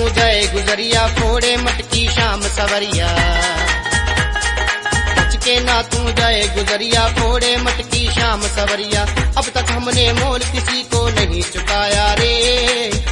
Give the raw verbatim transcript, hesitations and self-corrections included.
गए गुजरिया, फोड़े मटकी शाम सवरिया। बच के ना तू जाए गुजरिया, फोड़े मटकी शाम सवरिया। अब तक हमने मोल किसी को नहीं चुकाया रे।